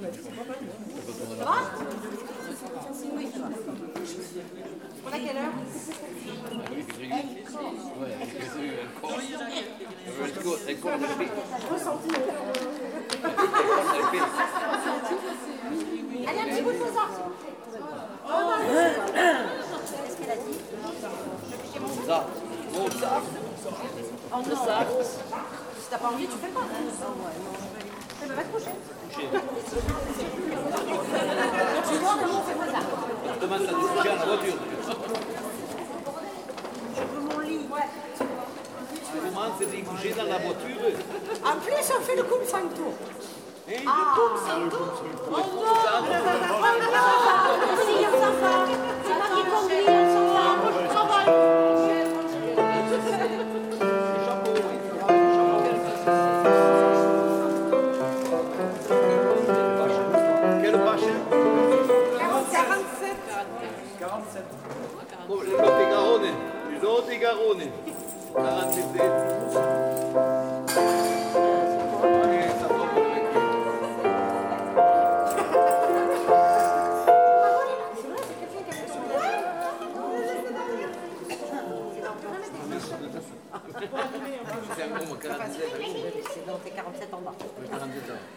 Ça va? Oui, ça va. On a quelle heure? Allez, un petit bout de ça. Qu'est-ce qu'elle a dit? Ça. Mozart. En Mozart. Si t'as pas envie, tu fais pas. Ça va te coucher. Tu vois comment on fait Mozart? Je demande ça de coucher à la voiture. Je veux mon lit. Ouais. Je demande c'est de coucher dans la voiture. En plus, on fait le coup de 5 tours. Et Ah, oh non! Oh non! Si, on s'en va. C'est moi qui conduis, on s'en va. Moi, je travaille. Quelle vache? 47. Oh, le Lot-et-Garonne. Le Lot-et-Garonne. 47. C'est un gros 47. C'est donc 47 en bas. 47 ans.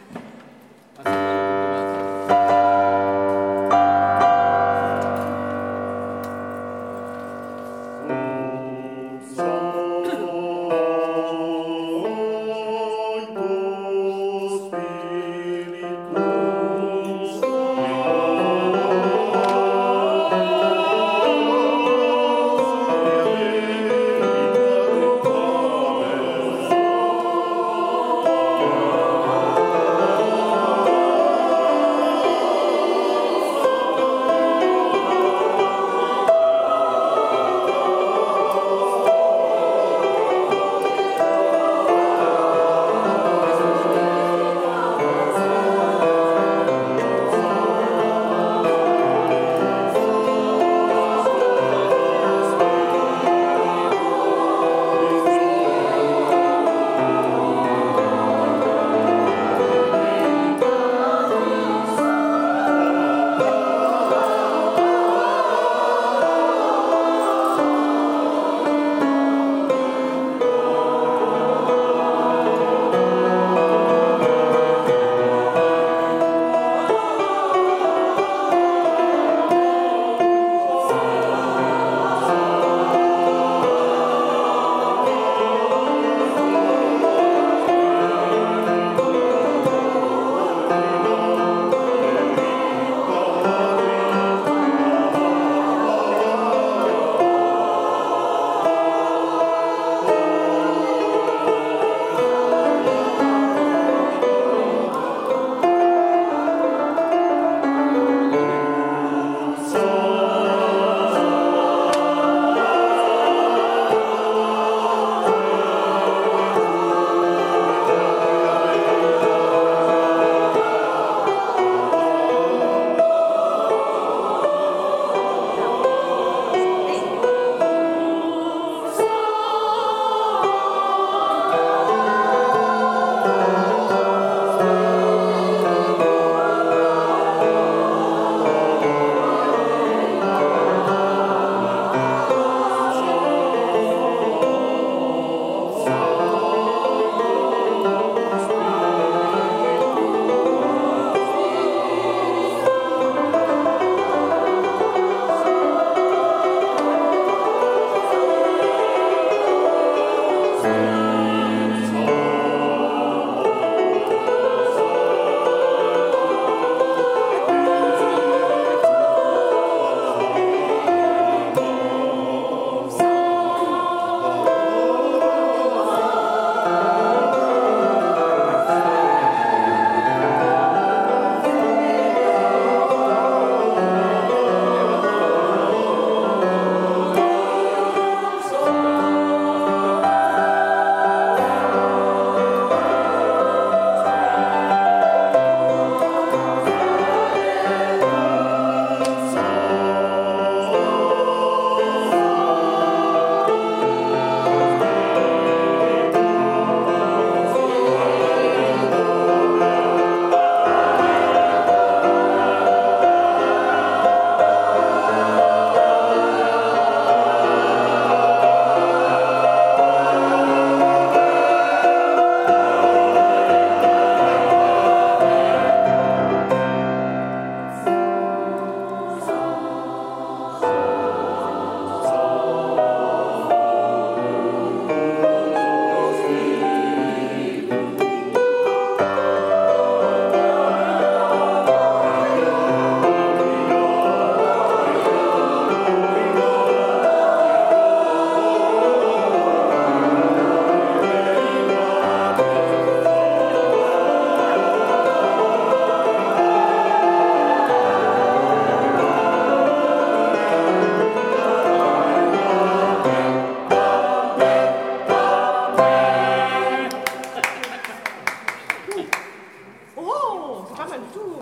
mal du tout.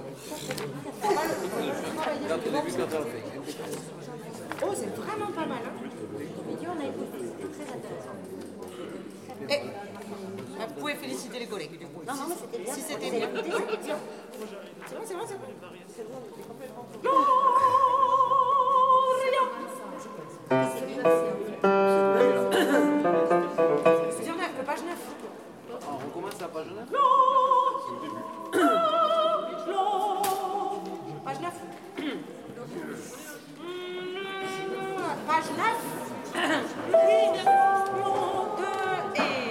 Quand au début, quand on le fait. Oh, c'est vraiment pas mal. Hein. On a écouté, c'était très intéressant. Et, vous pouvez féliciter les collègues. Du coup. Non, mais c'était bien. Si c'était bien. C'est bon. C'est bon. Page 9. On recommence à la page 9. Page 9. Page 9. 2 et...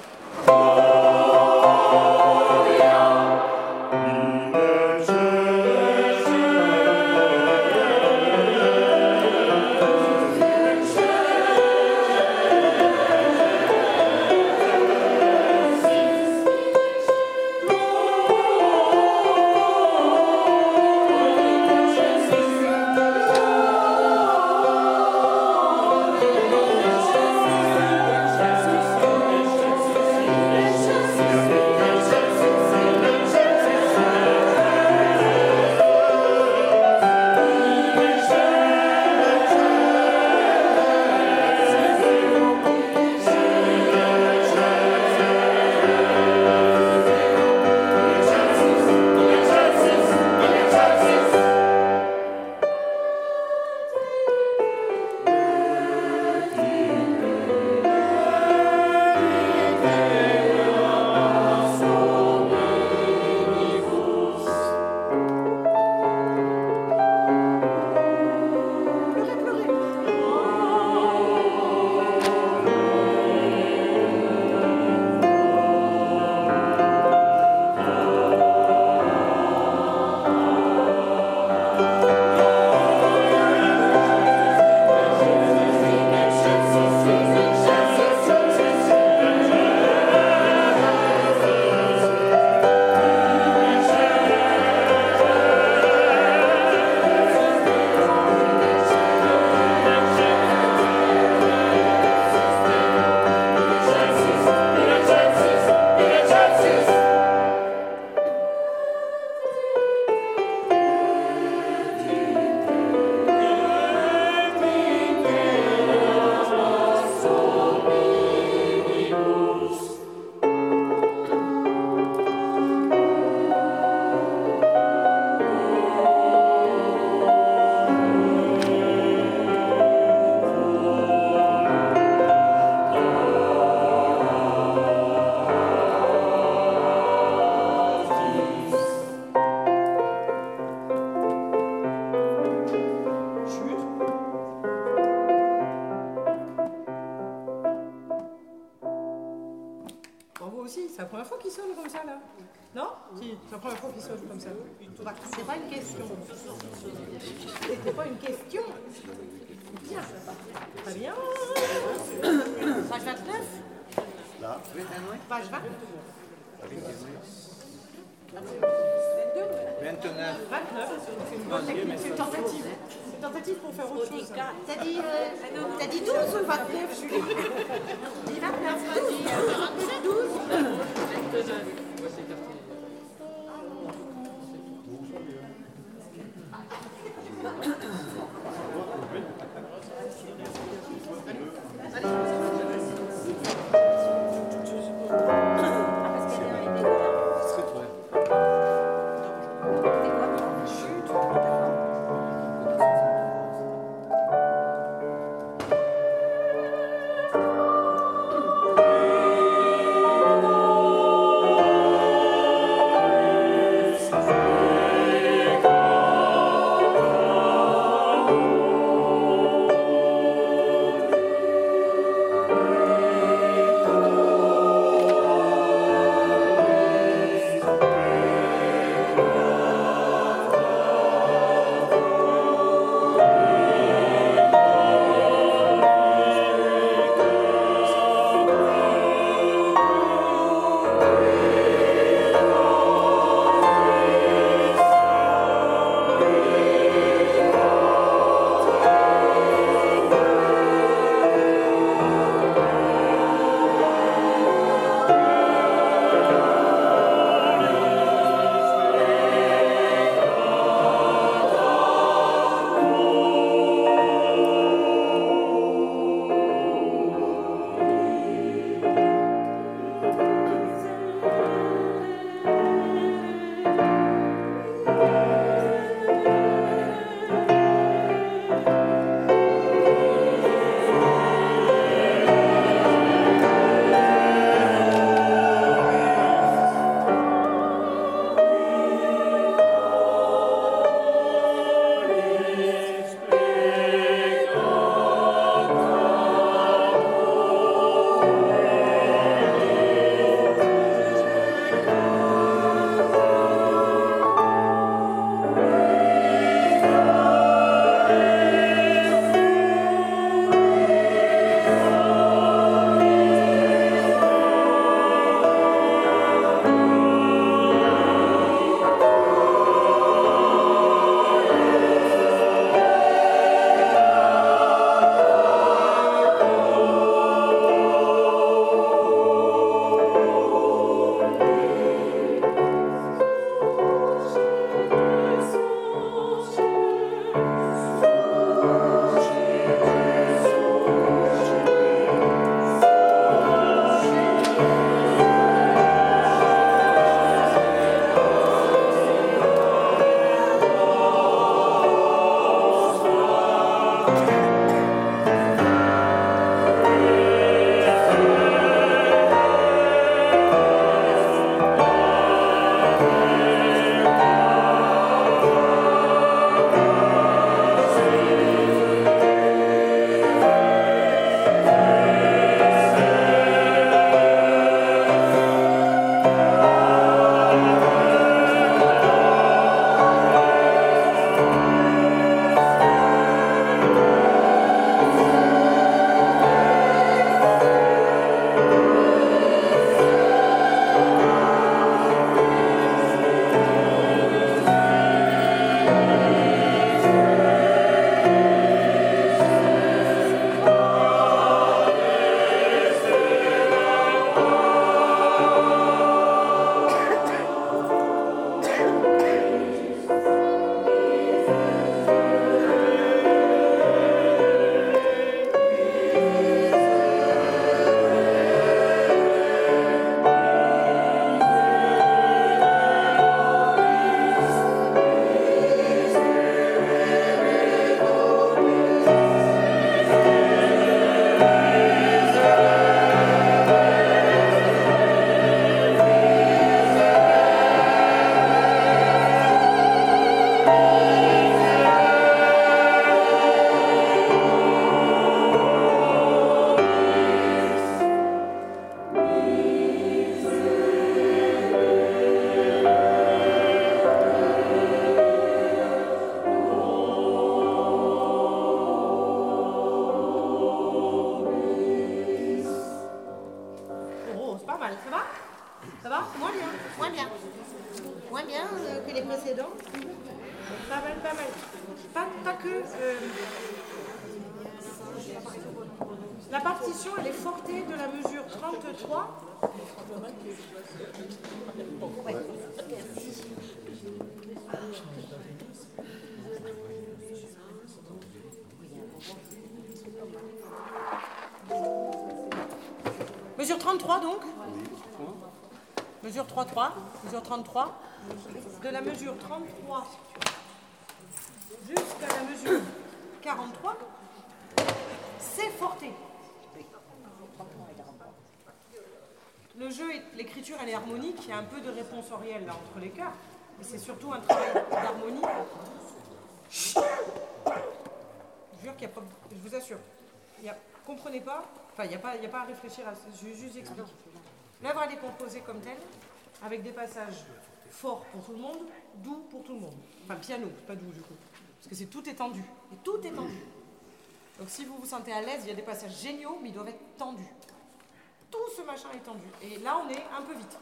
C'est la première fois qu'il sonne comme ça, là. Non? Si, c'est la première fois qu'il sonne comme ça. C'est pas une question. C'était pas une question. Bien. Très bien. Page 29. Là. Page 20. 29. 29. C'est une bonne technique. C'est une tentative. C'est une tentative pour faire autre chose. T'as dit 12 ou 29, Julie? Dis 29. 12. que les précédents. Pas mal, pas mal. Pas que... la partition, elle est fortée de la mesure 33. Ouais. Mesure 33 donc. Mesure 33. Mesure 33. De la mesure 33 jusqu'à la mesure 43, c'est forté. Le jeu, l'écriture, elle est harmonique. Il y a un peu de réponsoriel là entre les chœurs, mais c'est surtout un travail d'harmonie. Je jure qu'il y a pas, je vous assure, comprenez pas. Enfin, il n'y a pas à réfléchir à ça. Je juste explique. L'œuvre, elle est composée comme telle, avec des passages forts pour tout le monde, doux pour tout le monde. Enfin, piano, pas doux du coup, parce que tout est tendu. Et tout est tendu. Donc, si vous vous sentez à l'aise, il y a des passages géniaux, mais ils doivent être tendus. Tout ce machin est tendu. Et là, on est un peu vite.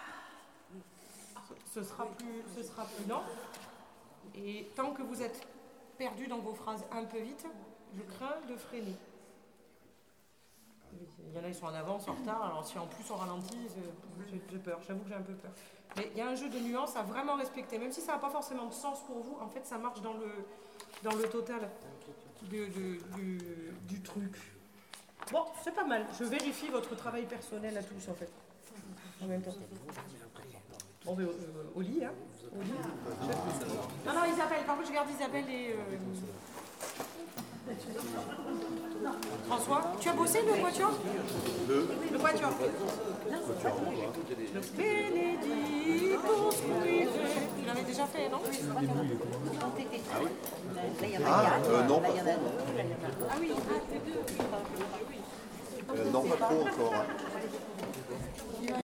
Ce sera plus lent. Et tant que vous êtes perdu dans vos phrases un peu vite, je crains de freiner. Il y en a, ils sont en avance, en retard. Alors, si en plus on ralentit, j'ai peur. J'avoue que j'ai un peu peur. Mais il y a un jeu de nuances à vraiment respecter. Même si ça n'a pas forcément de sens pour vous, en fait, ça marche dans le total du truc. Bon, c'est pas mal. Je vérifie votre travail personnel à tous, en fait. En même temps. Bon, mais au lit, hein. Au lit. Non, Isabelle. Par contre, je garde Isabelle et... François, tu as bossé le quatuor? Le quatuor. Le Benedictus privé. Tu l'avais déjà fait, non? Non, pas trop. Ah oui. Non, pas trop encore.